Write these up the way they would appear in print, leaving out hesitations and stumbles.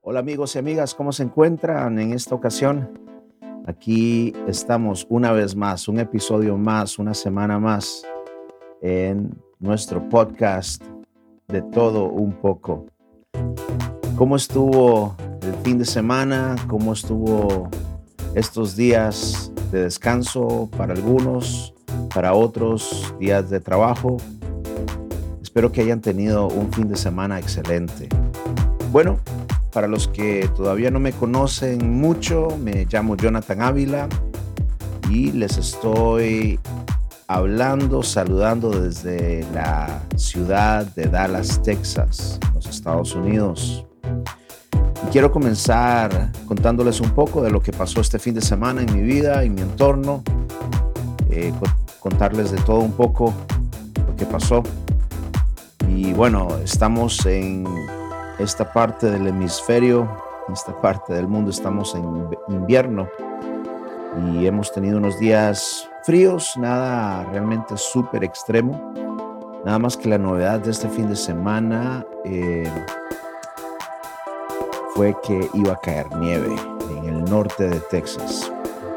Hola amigos y amigas, ¿cómo se encuentran en esta ocasión? Aquí estamos una vez más, un episodio más, una semana más en nuestro podcast de todo un poco. ¿Cómo estuvo el fin de semana? ¿Cómo estuvo estos días de descanso para algunos, para otros días de trabajo? Espero que hayan tenido un fin de semana excelente. Bueno, para los que todavía no me conocen mucho, me llamo Jonathan Ávila y les estoy saludando desde la ciudad de Dallas, Texas, los Estados Unidos. Y quiero comenzar contándoles un poco de lo que pasó este fin de semana en mi vida, en mi entorno, contarles de todo un poco lo que pasó. Y bueno, estamos en esta parte del hemisferio, esta parte del mundo, estamos en invierno y hemos tenido unos días fríos, nada realmente súper extremo. Nada más que la novedad de este fin de semana fue que iba a caer nieve en el norte de Texas.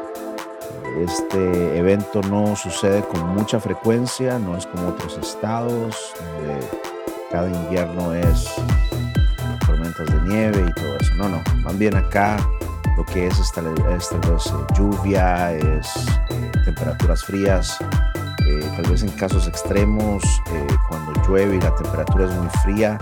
Este evento no sucede con mucha frecuencia, no es como otros estados donde cada invierno es tormentas de nieve y todo eso. No, más bien acá lo que es esta vez lluvia, es temperaturas frías, tal vez en casos extremos, cuando llueve y la temperatura es muy fría,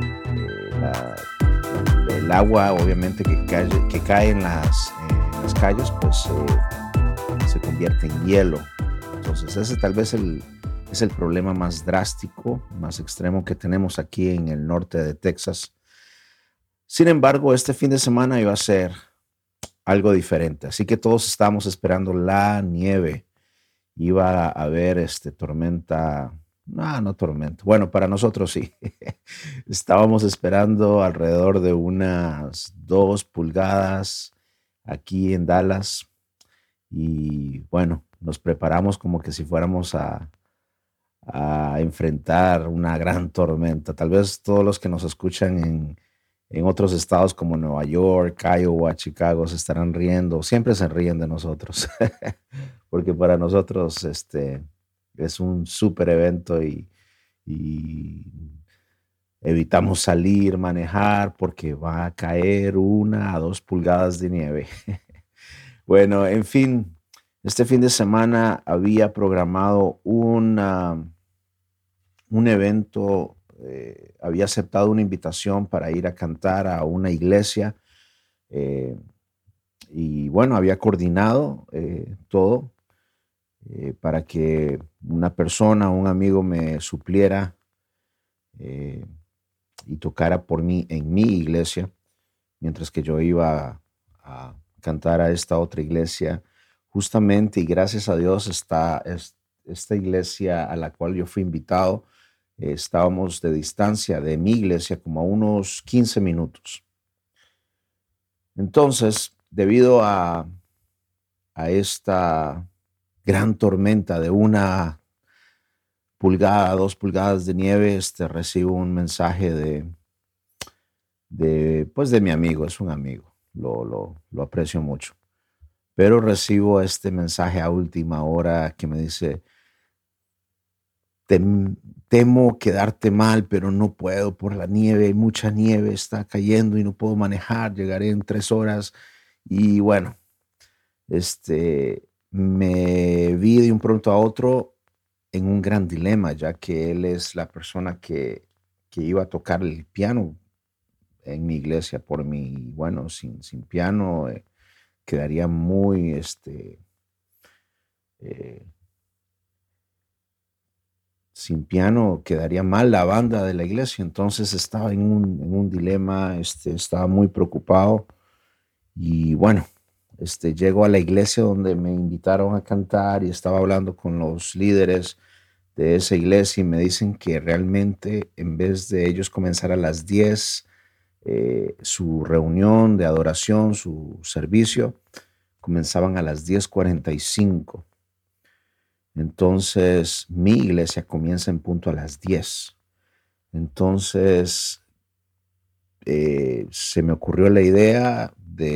el agua obviamente que cae en las calles, pues se convierte en hielo. Entonces ese tal vez es el problema más drástico, más extremo que tenemos aquí en el norte de Texas. Sin embargo, este fin de semana iba a ser algo diferente, así que todos estábamos esperando la nieve. Iba a haber tormenta, no tormenta, bueno, para nosotros sí. Estábamos esperando alrededor de unas 2 pulgadas aquí en Dallas y bueno, nos preparamos como que si fuéramos a enfrentar una gran tormenta. Tal vez todos los que nos escuchan en otros estados como Nueva York, Iowa, Chicago se estarán riendo, siempre se ríen de nosotros, porque para nosotros es un súper evento y evitamos salir, manejar, porque va a caer 1 a 2 pulgadas de nieve. Bueno, en fin, este fin de semana había programado un evento, había aceptado una invitación para ir a cantar a una iglesia y bueno, había coordinado todo para que una persona, un amigo me supliera y tocara por mí en mi iglesia, mientras que yo iba a cantar a esta otra iglesia. Justamente, y gracias a Dios, esta iglesia a la cual yo fui invitado, estábamos de distancia de mi iglesia como a unos 15 minutos. Entonces, debido a esta gran tormenta de 1 pulgada, 2 pulgadas de nieve, recibo un mensaje de mi amigo, es un amigo, lo aprecio mucho. Pero recibo este mensaje a última hora que me dice: Temo quedarte mal, pero no puedo por la nieve, hay mucha nieve, está cayendo y no puedo manejar, llegaré en 3 horas. Y bueno, me vi de un pronto a otro en un gran dilema, ya que él es la persona que iba a tocar el piano en mi iglesia por mí. Bueno, sin piano quedaría muy, sin piano quedaría mal la banda de la iglesia. Entonces estaba en un dilema, estaba muy preocupado. Y bueno, llego a la iglesia donde me invitaron a cantar y estaba hablando con los líderes de esa iglesia y me dicen que realmente en vez de ellos comenzar a las 10, su reunión de adoración, su servicio, comenzaban a las 10:45. Entonces, mi iglesia comienza en punto a las 10. Entonces, se me ocurrió la idea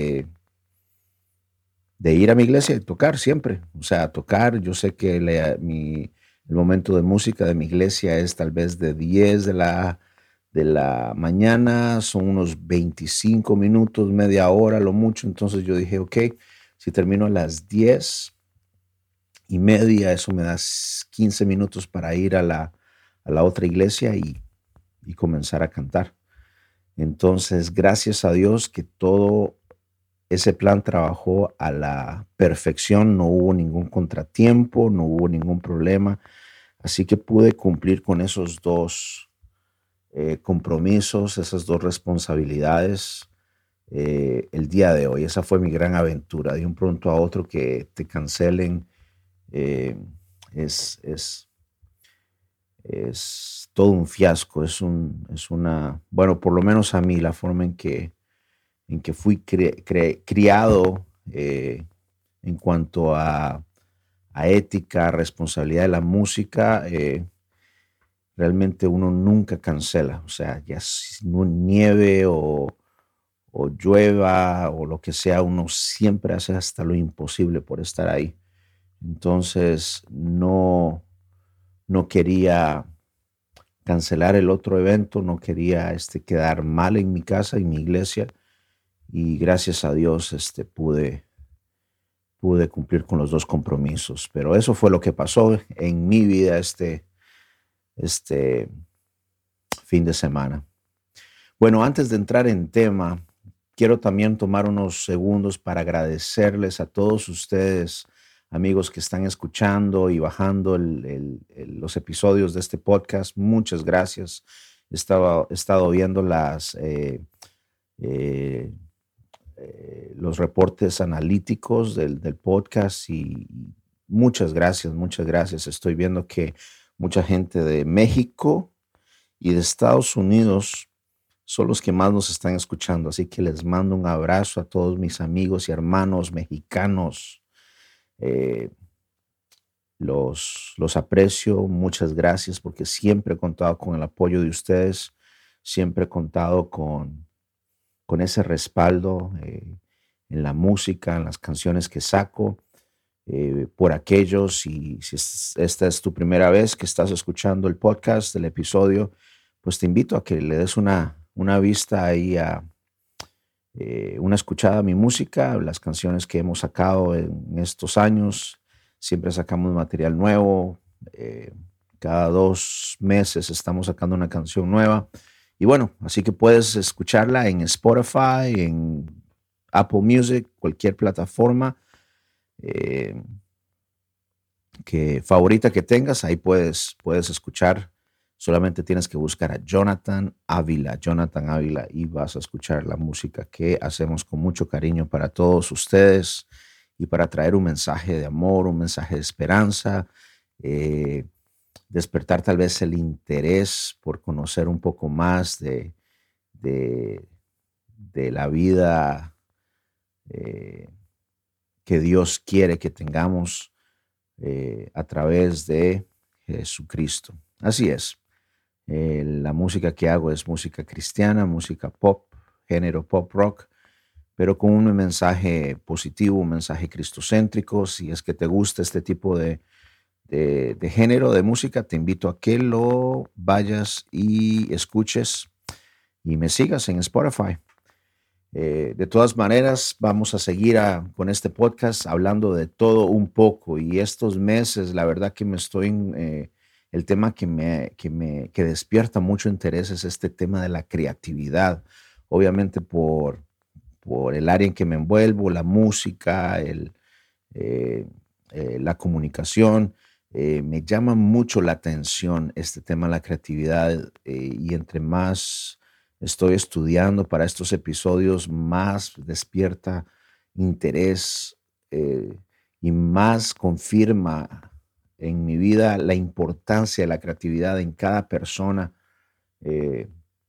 de ir a mi iglesia y tocar siempre. O sea, tocar, yo sé que el momento de música de mi iglesia es tal vez de 10 de la mañana, son unos 25 minutos, media hora, lo mucho. Entonces yo dije, ok, si termino a las 10:30, eso me da 15 minutos para ir a la otra iglesia y comenzar a cantar. Entonces, gracias a Dios que todo ese plan trabajó a la perfección, no hubo ningún contratiempo, no hubo ningún problema, así que pude cumplir con esos dos compromisos, esas dos responsabilidades el día de hoy. Esa fue mi gran aventura, de un pronto a otro que te cancelen. eh, es, es, es todo un fiasco, bueno, por lo menos a mí, la forma en que fui criado en cuanto a ética, responsabilidad de la música, realmente uno nunca cancela. O sea, ya si no nieve o llueva o lo que sea, uno siempre hace hasta lo imposible por estar ahí. Entonces, no quería cancelar el otro evento, no quería quedar mal en mi casa, en mi iglesia, y gracias a Dios pude cumplir con los dos compromisos. Pero eso fue lo que pasó en mi vida este fin de semana. Bueno, antes de entrar en tema, quiero también tomar unos segundos para agradecerles a todos ustedes, amigos que están escuchando y bajando los episodios de este podcast. Muchas gracias. He estado viendo eh, los reportes analíticos del podcast y muchas gracias, muchas gracias. Estoy viendo que mucha gente de México y de Estados Unidos son los que más nos están escuchando, así que les mando un abrazo a todos mis amigos y hermanos mexicanos. Eh, los aprecio, muchas gracias, porque siempre he contado con el apoyo de ustedes, siempre he contado con ese respaldo en la música, en las canciones que saco. Por aquellos, y si esta es tu primera vez que estás escuchando el podcast, el episodio, pues te invito a que le des una vista ahí una escuchada a mi música, las canciones que hemos sacado en estos años. Siempre sacamos material nuevo. Cada 2 meses estamos sacando una canción nueva. Y bueno, así que puedes escucharla en Spotify, en Apple Music, cualquier plataforma favorita que tengas, ahí puedes escuchar. Solamente tienes que buscar a Jonathan Ávila, y vas a escuchar la música que hacemos con mucho cariño para todos ustedes y para traer un mensaje de amor, un mensaje de esperanza, despertar tal vez el interés por conocer un poco más de la vida que Dios quiere que tengamos a través de Jesucristo. Así es. La música que hago es música cristiana, música pop, género pop rock, pero con un mensaje positivo, un mensaje cristocéntrico. Si es que te gusta este tipo de género de música, te invito a que lo vayas y escuches y me sigas en Spotify. De todas maneras, vamos a seguir con este podcast hablando de todo un poco, y estos meses, la verdad que el tema que despierta mucho interés es este tema de la creatividad. Obviamente por el área en que me envuelvo, la música, la comunicación, me llama mucho la atención este tema de la creatividad, y entre más estoy estudiando para estos episodios, más despierta interés y más confirma en mi vida la importancia de la creatividad en cada persona. Eh,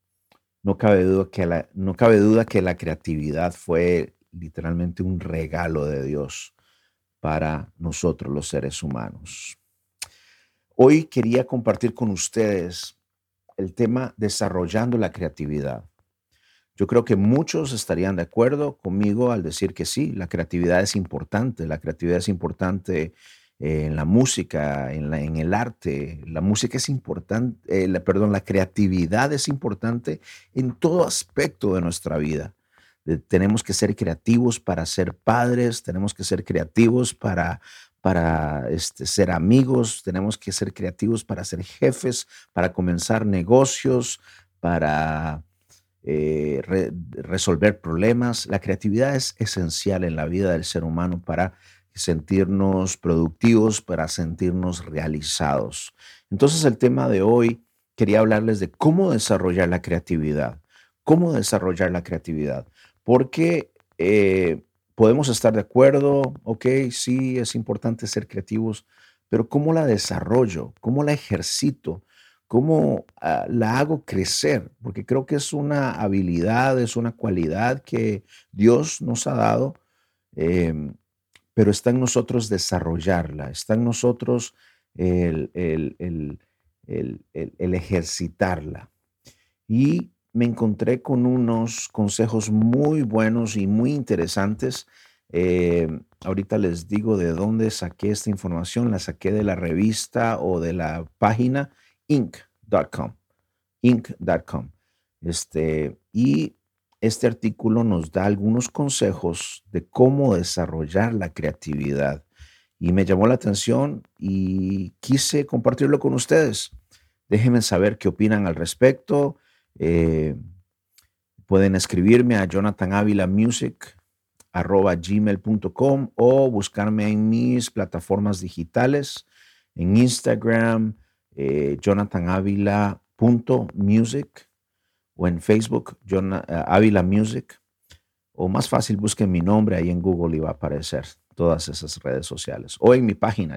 no cabe duda que la creatividad fue literalmente un regalo de Dios para nosotros los seres humanos. Hoy quería compartir con ustedes el tema desarrollando la creatividad. Yo creo que muchos estarían de acuerdo conmigo al decir que sí, la creatividad es importante. La creatividad es importante en la música, en el arte. La música es importante, perdón, la creatividad es importante en todo aspecto de nuestra vida. Tenemos que ser creativos para ser padres, tenemos que ser creativos para ser amigos, tenemos que ser creativos para ser jefes, para comenzar negocios, para resolver problemas. La creatividad es esencial en la vida del ser humano para sentirnos productivos, para sentirnos realizados. Entonces, el tema de hoy quería hablarles de cómo desarrollar la creatividad. Cómo desarrollar la creatividad. Porque podemos estar de acuerdo, ok, sí, es importante ser creativos, pero ¿cómo la desarrollo? ¿Cómo la ejercito? ¿Cómo la hago crecer? Porque creo que es una habilidad, es una cualidad que Dios nos ha dado, em, pero está en nosotros desarrollarla, está en nosotros el ejercitarla. Y me encontré con unos consejos muy buenos y muy interesantes. Ahorita les digo de dónde saqué esta información. La saqué de la revista o de la página inc.com. Inc.com. Y este artículo nos da algunos consejos de cómo desarrollar la creatividad. Y me llamó la atención y quise compartirlo con ustedes. Déjenme saber qué opinan al respecto. Eh, Pueden escribirme a jonathanavilamusic@gmail.com o buscarme en mis plataformas digitales, en Instagram, jonathanavila.music o en Facebook, Avila Music. O más fácil, busquen mi nombre ahí en Google y va a aparecer todas esas redes sociales. O en mi página,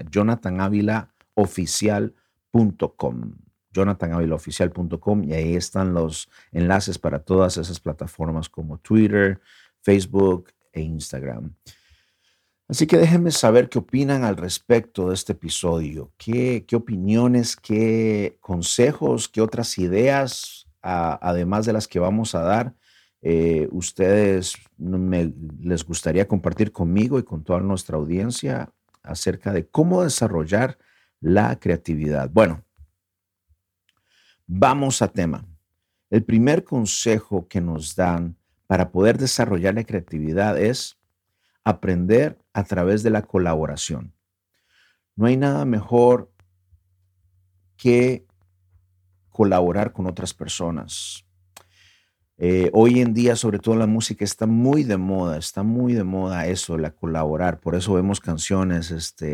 jonathanavilaoficial.com. jonathanavilaoficial.com y ahí están los enlaces para todas esas plataformas como Twitter, Facebook e Instagram. Así que déjenme saber qué opinan al respecto de este episodio. ¿Qué opiniones, qué consejos, qué otras ideas, además de las que vamos a dar, ustedes les gustaría compartir conmigo y con toda nuestra audiencia acerca de cómo desarrollar la creatividad? Bueno, vamos a tema. El primer consejo que nos dan para poder desarrollar la creatividad es aprender a través de la colaboración. No hay nada mejor que colaborar con otras personas. Hoy en día, sobre todo en la música, está muy de moda eso, la colaborar. Por eso vemos canciones,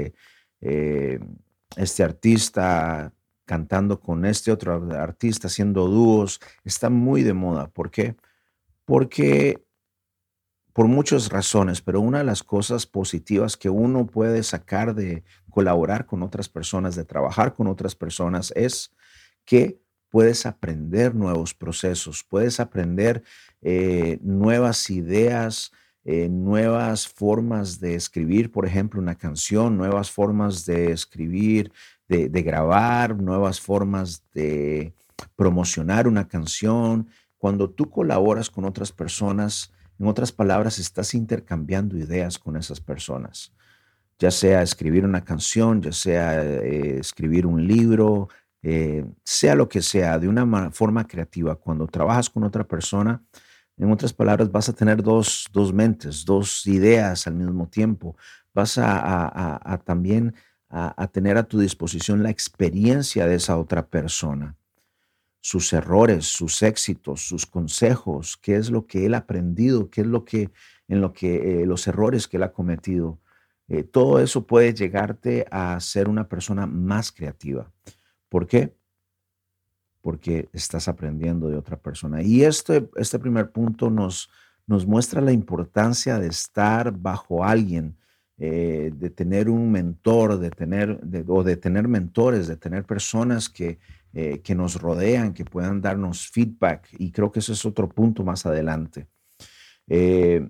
eh, este artista cantando con este otro artista, haciendo dúos, está muy de moda. ¿Por qué? Porque por muchas razones, pero una de las cosas positivas que uno puede sacar de colaborar con otras personas, de trabajar con otras personas, es que puedes aprender nuevos procesos, puedes aprender nuevas ideas, nuevas formas de escribir, por ejemplo, una canción, nuevas formas de escribir, de grabar, nuevas formas de promocionar una canción. Cuando tú colaboras con otras personas, en otras palabras, estás intercambiando ideas con esas personas, ya sea escribir una canción, ya sea escribir un libro, sea lo que sea, de una forma creativa. Cuando trabajas con otra persona, en otras palabras, vas a tener dos mentes, dos ideas al mismo tiempo. Vas a también a tener a tu disposición la experiencia de esa otra persona, sus errores, sus éxitos, sus consejos, qué es lo que él ha aprendido, qué es lo que, en lo que, los errores que él ha cometido. Todo eso puede llegarte a ser una persona más creativa. ¿Por qué? Porque estás aprendiendo de otra persona. Y este primer punto nos muestra la importancia de estar bajo alguien, de tener un mentor, o de tener mentores, de tener personas que nos rodean, que puedan darnos feedback. Y creo que ese es otro punto más adelante. Eh,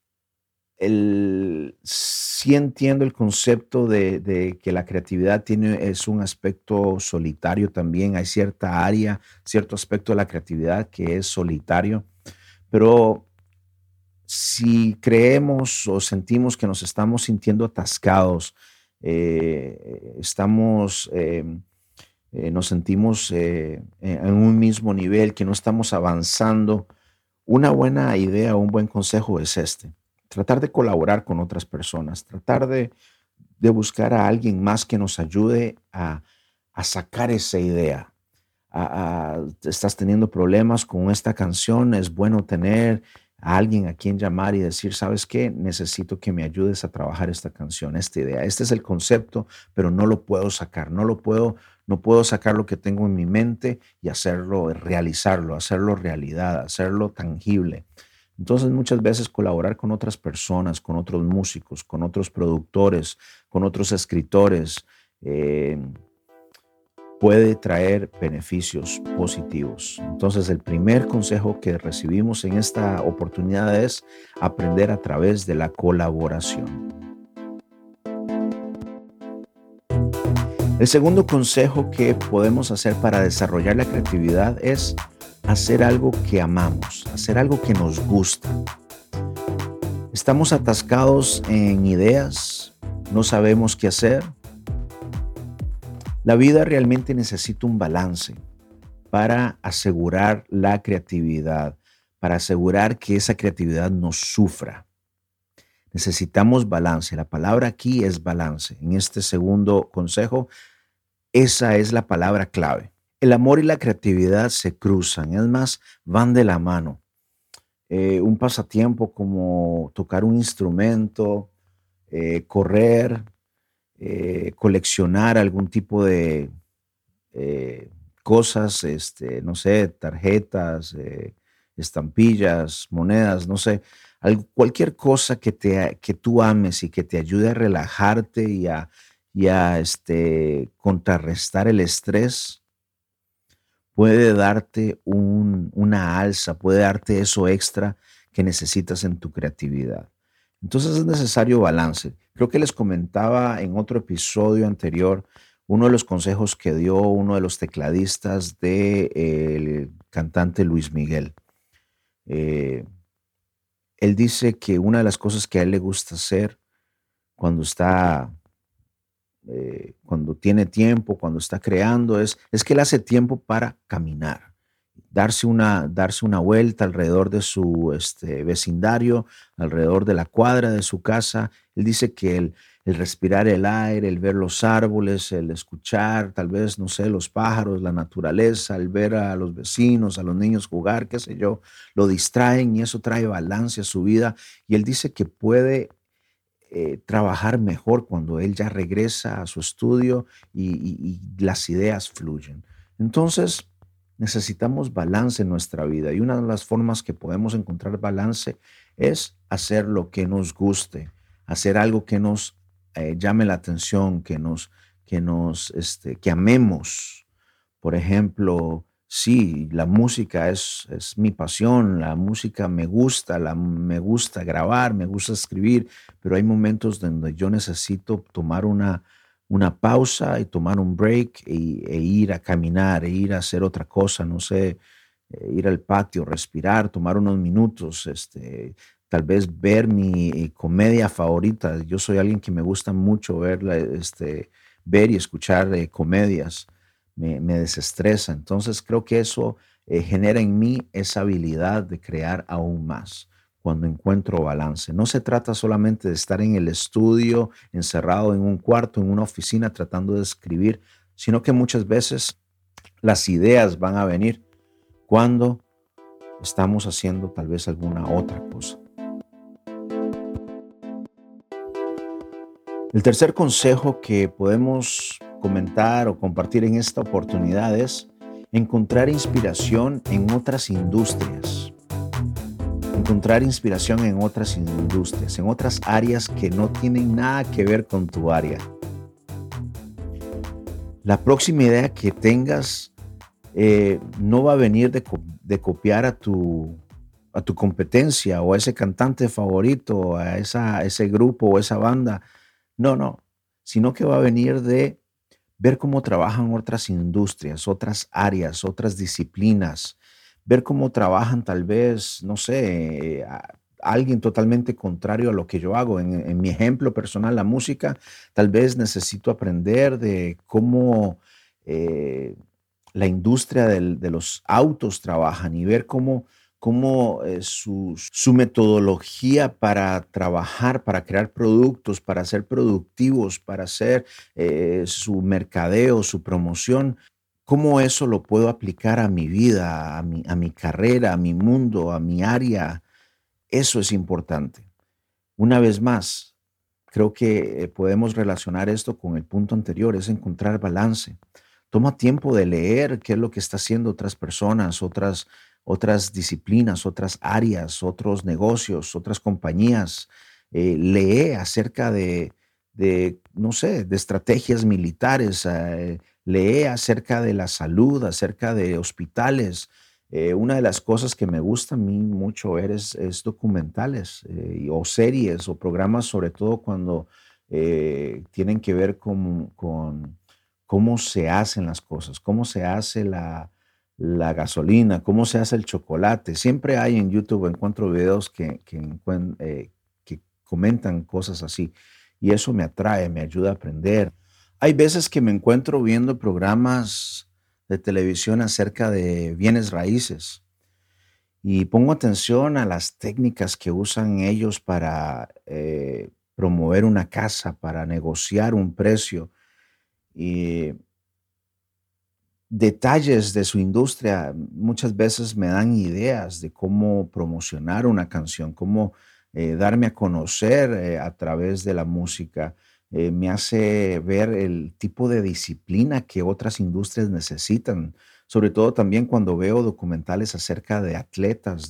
Sí entiendo el concepto de que la creatividad es un aspecto solitario también. Hay cierta área, cierto aspecto de la creatividad que es solitario, Pero si creemos o sentimos que nos estamos sintiendo atascados, nos sentimos en un mismo nivel, que no estamos avanzando, una buena idea o un buen consejo es este: tratar de colaborar con otras personas, tratar de buscar a alguien más que nos ayude a sacar esa idea. Estás teniendo problemas con esta canción, es bueno tener a alguien a quien llamar y decir, ¿sabes qué? Necesito que me ayudes a trabajar esta canción, esta idea. Este es el concepto, pero no lo puedo sacar, no puedo sacar lo que tengo en mi mente y hacerlo, realizarlo, hacerlo realidad, hacerlo tangible. Entonces, muchas veces colaborar con otras personas, con otros músicos, con otros productores, con otros escritores, eh, puede traer beneficios positivos. Entonces, el primer consejo que recibimos en esta oportunidad es aprender a través de la colaboración. El segundo consejo que podemos hacer para desarrollar la creatividad es hacer algo que amamos, hacer algo que nos gusta. Estamos atascados en ideas, no sabemos qué hacer. La vida realmente necesita un balance para asegurar la creatividad, para asegurar que esa creatividad no sufra. Necesitamos balance. La palabra aquí es balance. En este segundo consejo, esa es la palabra clave. El amor y la creatividad se cruzan, es más, van de la mano. Un pasatiempo como tocar un instrumento, correr, coleccionar algún tipo de eh, cosas, no sé, tarjetas, estampillas, monedas, no sé, cualquier cosa que tú ames y que te ayude a relajarte y a contrarrestar el estrés, puede darte una alza, puede darte eso extra que necesitas en tu creatividad. Entonces es necesario balance. Creo que les comentaba en otro episodio anterior uno de los consejos que dio uno de los tecladistas del cantante Luis Miguel. Eh, Él dice que una de las cosas que a él le gusta hacer cuando cuando tiene tiempo, cuando está creando, es que él hace tiempo para caminar, darse una vuelta alrededor de su vecindario, alrededor de la cuadra de su casa. Él dice que el respirar el aire, el ver los árboles, el escuchar, tal vez, no sé, los pájaros, la naturaleza, el ver a los vecinos, a los niños jugar, qué sé yo, lo distraen y eso trae balance a su vida. Y él dice que puede trabajar mejor cuando él ya regresa a su estudio y las ideas fluyen. Entonces, necesitamos balance en nuestra vida y una de las formas que podemos encontrar balance es hacer lo que nos guste, hacer algo que nos llame la atención, que amemos. Por ejemplo, sí, la música es mi pasión, la música me gusta grabar, me gusta escribir, pero hay momentos donde yo necesito tomar una pausa y tomar un break e ir a caminar, e ir a hacer otra cosa, no sé, ir al patio, respirar, tomar unos minutos, tal vez ver mi comedia favorita. Yo soy alguien que me gusta mucho ver y escuchar comedias, me desestresa. Entonces creo que eso genera en mí esa habilidad de crear aún más cuando encuentro balance. No se trata solamente de estar en el estudio, encerrado en un cuarto, en una oficina, tratando de escribir, sino que muchas veces las ideas van a venir cuando estamos haciendo tal vez alguna otra cosa. El tercer consejo que podemos comentar o compartir en esta oportunidad es encontrar inspiración en otras industrias. Encontrar inspiración en otras industrias, en otras áreas que no tienen nada que ver con tu área. La próxima idea que tengas no va a venir de copiar a tu competencia o a ese cantante favorito, a ese grupo o esa banda. No, no, sino que va a venir de ver cómo trabajan otras industrias, otras áreas, otras disciplinas, ver cómo trabajan tal vez, no sé, alguien totalmente contrario a lo que yo hago. En mi ejemplo personal, la música, tal vez necesito aprender de cómo eh, la industria de los autos trabajan y ver cómo su metodología para trabajar, para crear productos, para ser productivos, para hacer su mercadeo, su promoción, cómo eso lo puedo aplicar a mi vida, a mi carrera, a mi mundo, a mi área. Eso es importante. Una vez más, creo que podemos relacionar esto con el punto anterior, es encontrar balance. Toma tiempo de leer qué es lo que está haciendo otras personas, otras disciplinas, otras áreas, otros negocios, otras compañías. Lee acerca no sé, de estrategias militares. Lee acerca de la salud, acerca de hospitales. Una de las cosas que me gusta a mí mucho ver es documentales o series o programas, sobre todo cuando tienen que ver con cómo se hacen las cosas, cómo se hace la gasolina, cómo se hace el chocolate. Siempre hay en YouTube, encuentro videos que comentan cosas así y eso me atrae, me ayuda a aprender. Hay veces que me encuentro viendo programas de televisión acerca de bienes raíces y pongo atención a las técnicas que usan ellos para promover una casa, para negociar un precio y detalles de su industria. Muchas veces me dan ideas de cómo promocionar una canción, cómo darme a conocer a través de la música. Me hace ver el tipo de disciplina que otras industrias necesitan, sobre todo también cuando veo documentales acerca de atletas,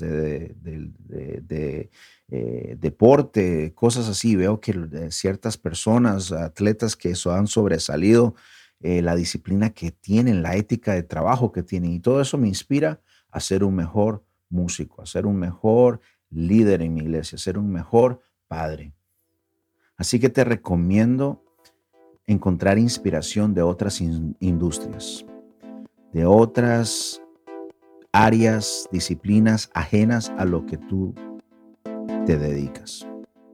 de deporte, cosas así. Veo que ciertas personas, atletas que eso han sobresalido, la disciplina que tienen, la ética de trabajo que tienen. Y todo eso me inspira a ser un mejor músico, a ser un mejor líder en mi iglesia, a ser un mejor padre. Así que te recomiendo encontrar inspiración de otras industrias, de otras áreas, disciplinas ajenas a lo que tú te dedicas.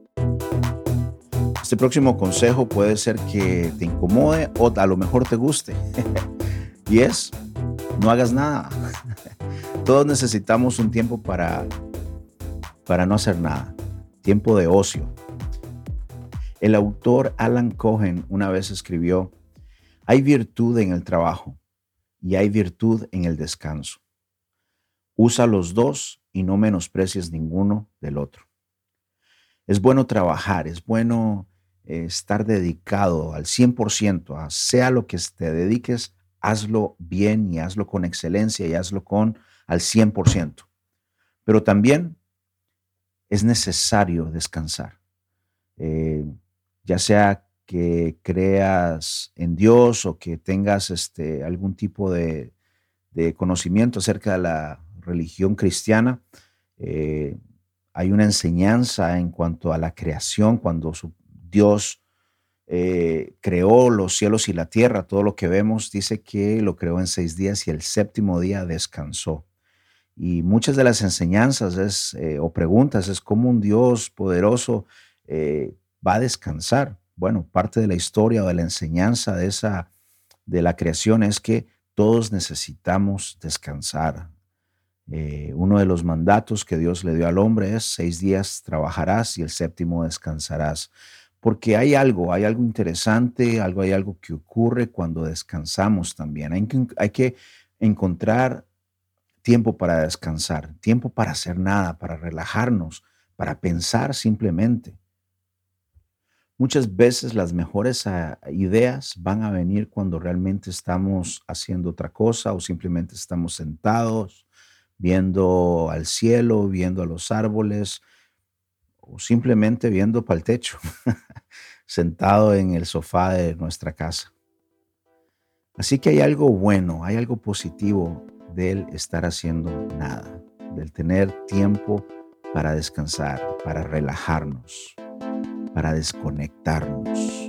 Este próximo consejo puede ser que te incomode o a lo mejor te guste. Y no hagas nada. Todos necesitamos un tiempo para no hacer nada. Tiempo de ocio. El autor Alan Cohen una vez escribió: hay virtud en el trabajo y hay virtud en el descanso. Usa los dos y no menosprecies ninguno del otro. Es bueno trabajar, es bueno estar dedicado al 100%, sea lo que te dediques, hazlo bien y hazlo con excelencia y hazlo al 100%. Pero también es necesario descansar. Ya sea que creas en Dios o que tengas algún tipo de conocimiento acerca de la religión cristiana, hay una enseñanza en cuanto a la creación, cuando Dios creó los cielos y la tierra, todo lo que vemos, dice que lo creó en 6 días y el séptimo día descansó. Y muchas de las enseñanzas o preguntas es cómo un Dios poderoso va a descansar. Bueno, parte de la historia o de la enseñanza de la creación es que todos necesitamos descansar. Uno de los mandatos que Dios le dio al hombre es 6 días trabajarás y el séptimo descansarás. Porque hay algo interesante, hay algo que ocurre cuando descansamos también. Hay que encontrar tiempo para descansar, tiempo para hacer nada, para relajarnos, para pensar simplemente. Muchas veces las mejores ideas van a venir cuando realmente estamos haciendo otra cosa o simplemente estamos sentados, viendo al cielo, viendo a los árboles o simplemente viendo para el techo, sentado en el sofá de nuestra casa. Así que hay algo bueno, hay algo positivo del estar haciendo nada, del tener tiempo para descansar, para relajarnos, para desconectarnos.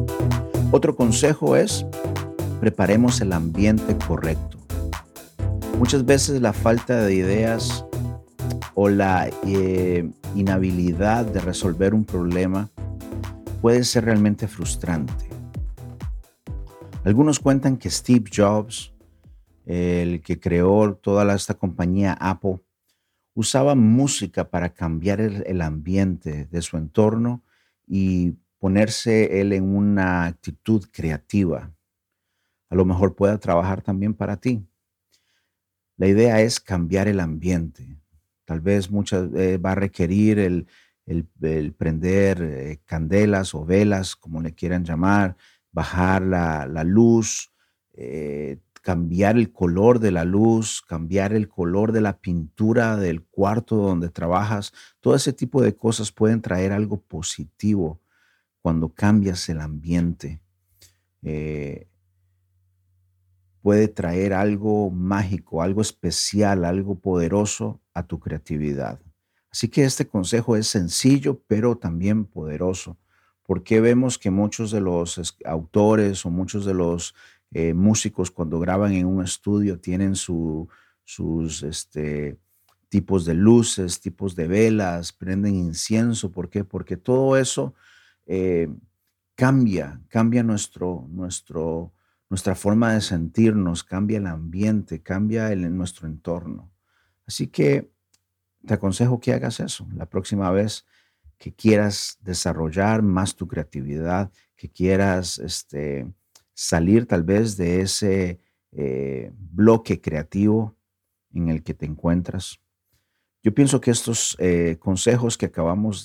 Otro consejo es: preparemos el ambiente correcto. Muchas veces la falta de ideas o la inhabilidad de resolver un problema puede ser realmente frustrante. Algunos cuentan que Steve Jobs, el que creó esta compañía Apple, usaba música para cambiar el ambiente de su entorno y ponerse él en una actitud creativa. A lo mejor pueda trabajar también para ti. La idea es cambiar el ambiente. Tal vez va a requerir el prender candelas o velas, como le quieran llamar, bajar la luz, cambiar el color de la luz, cambiar el color de la pintura del cuarto donde trabajas. Todo ese tipo de cosas pueden traer algo positivo cuando cambias el ambiente. Eh, Puede traer algo mágico, algo especial, algo poderoso a tu creatividad. Así que este consejo es sencillo, pero también poderoso, porque vemos que muchos de los autores o muchos de los músicos cuando graban en un estudio tienen sus tipos de luces, tipos de velas, prenden incienso. ¿Por qué? Porque todo eso eh, cambia nuestra forma de sentirnos, cambia el ambiente, cambia nuestro entorno. Así que te aconsejo que hagas eso la próxima vez que quieras desarrollar más tu creatividad, que quieras salir tal vez de ese bloque creativo en el que te encuentras. Yo pienso que estos consejos que acabamos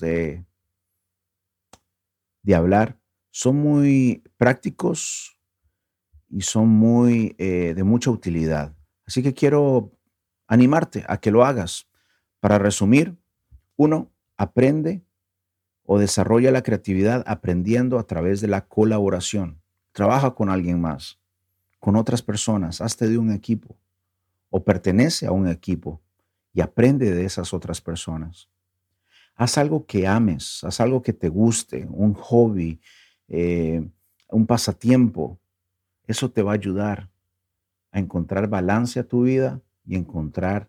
de hablar son muy prácticos y son de mucha utilidad. Así que quiero animarte a que lo hagas. Para resumir, uno, aprende o desarrolla la creatividad aprendiendo a través de la colaboración. Trabaja con alguien más, con otras personas, hazte de un equipo o pertenece a un equipo y aprende de esas otras personas. Haz algo que ames, haz algo que te guste, un hobby, un pasatiempo. Eso te va a ayudar a encontrar balance a tu vida y encontrar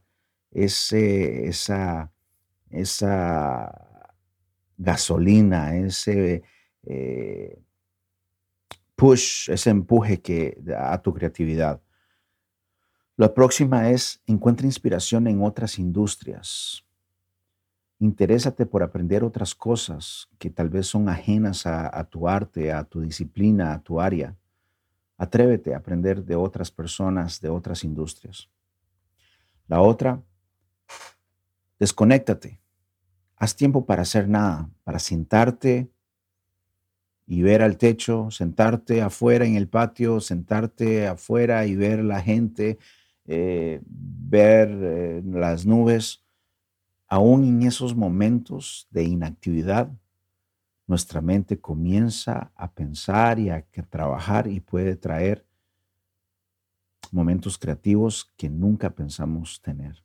esa gasolina, ese eh, push, ese empuje a tu creatividad. La próxima es encuentra inspiración en otras industrias. Interésate por aprender otras cosas que tal vez son ajenas a tu arte, a tu disciplina, a tu área. Atrévete a aprender de otras personas, de otras industrias. La otra, desconéctate. Haz tiempo para hacer nada, para sentarte y ver al techo, sentarte afuera en el patio, sentarte afuera y ver la gente, ver las nubes. Aún en esos momentos de inactividad, nuestra mente comienza a pensar y a trabajar y puede traer momentos creativos que nunca pensamos tener.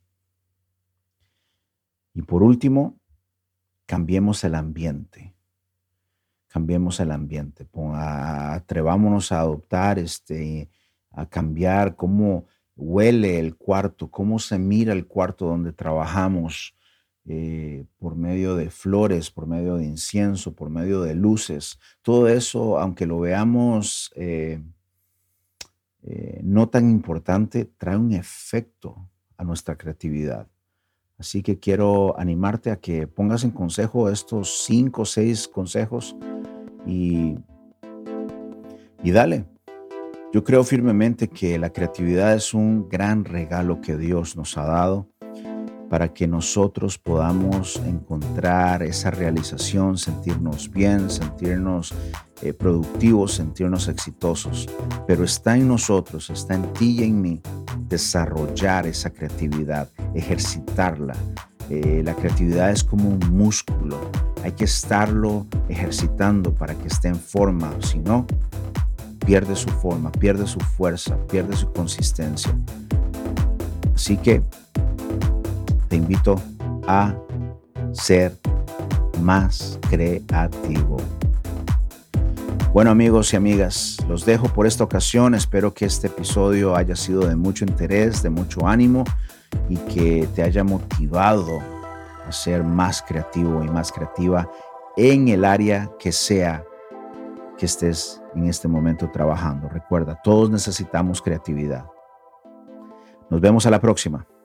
Y por último, cambiemos el ambiente. Cambiemos el ambiente. Atrevámonos a adoptar, a cambiar cómo huele el cuarto, cómo se mira el cuarto donde trabajamos, por medio de flores, por medio de incienso, por medio de luces. Todo eso, aunque lo veamos no tan importante, trae un efecto a nuestra creatividad. Así que quiero animarte a que pongas en consejo estos 5 o 6 consejos y dale. Yo creo firmemente que la creatividad es un gran regalo que Dios nos ha dado para que nosotros podamos encontrar esa realización, sentirnos bien, sentirnos productivos, sentirnos exitosos. Pero está en nosotros, está en ti y en mí, desarrollar esa creatividad, ejercitarla. La creatividad es como un músculo, hay que estarlo ejercitando para que esté en forma, si no, pierde su forma, pierde su fuerza, pierde su consistencia. Así que te invito a ser más creativo. Bueno, amigos y amigas, los dejo por esta ocasión. Espero que este episodio haya sido de mucho interés, de mucho ánimo y que te haya motivado a ser más creativo y más creativa en el área que sea que estés en este momento trabajando. Recuerda, todos necesitamos creatividad. Nos vemos a la próxima.